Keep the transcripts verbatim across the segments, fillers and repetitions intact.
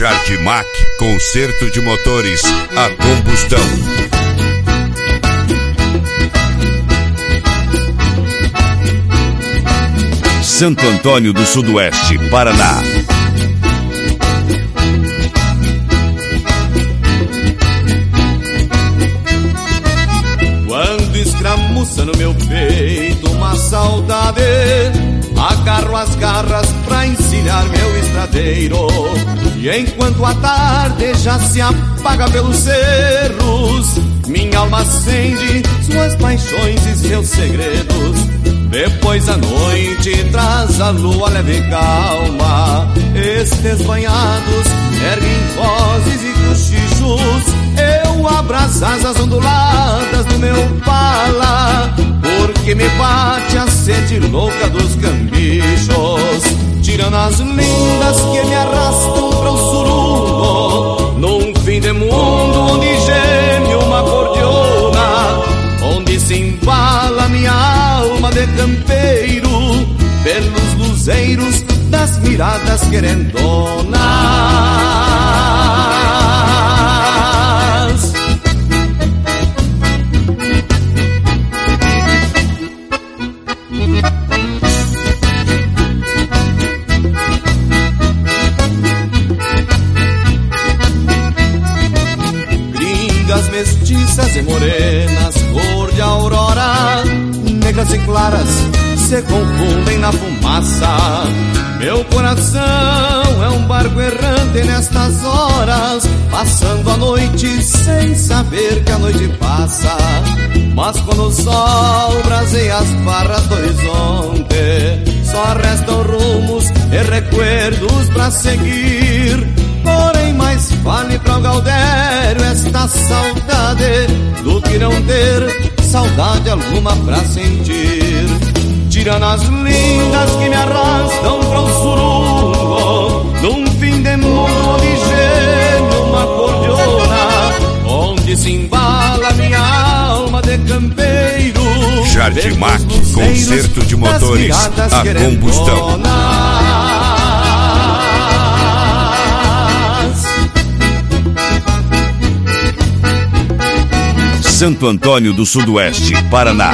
Jardimac, conserto de motores a combustão. Santo Antônio do Sudoeste, Paraná. Quando escramuça no meu peito uma saudade, agarro as garras pra encilhar meu estradeiro. E enquanto a tarde já se apaga pelos cerros, minha alma acende suas paixões e seus segredos. Depois a noite traz a lua leve e calma, estes banhados erguem vozes e cochichos. Eu abro as asas onduladas do meu pala, porque me bate a sede louca dos cambichos. Tirando as lindas que me arrastam para o surungo, num fim de mundo onde geme uma acordeona, onde se embala minha alma de campeiro, pelos luzeiros das miradas querendonas. Gringas mestiças e morenas, cor de aurora, negras e claras se confundem na fumaça. Meu coração é um barco errante nestas horas, passando a noite sem saber que a noite passa. Mas quando o sol braseia as barras do horizonte, só restam rumos e recuerdos pra seguir. Porém mais vale pra o Gaudério esta saudade do que não ter saudade alguma pra sentir. Tirando as lindas que me arrastam pra um surungo, num fim de mundo onde geme uma acordeona, onde se embala minha alma de campeiro. Jardimac, conserto de motores a combustão. Santo Antônio do Sudoeste, Paraná.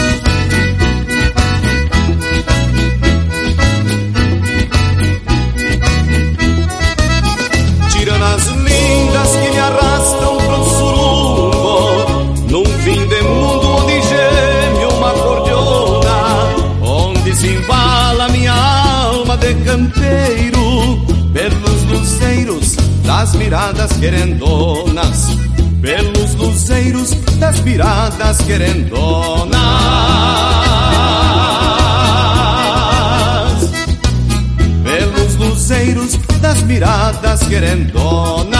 Tirando as lindas que me arrastam pro surungo, num fim de mundo onde geme uma acordeona, onde se embala minha alma de campeiro, pelos luzeiros das miradas querendonas, pelos luzeiros das miradas querendonas, pelos luzeiros das miradas querendonas.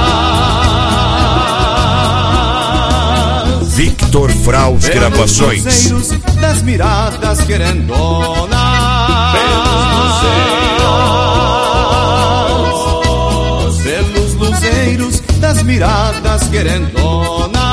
Victor Fraus Gravações. Pelos luzeiros das miradas querendonas, pelos luzeiros, pelos luzeiros das miradas querendonas.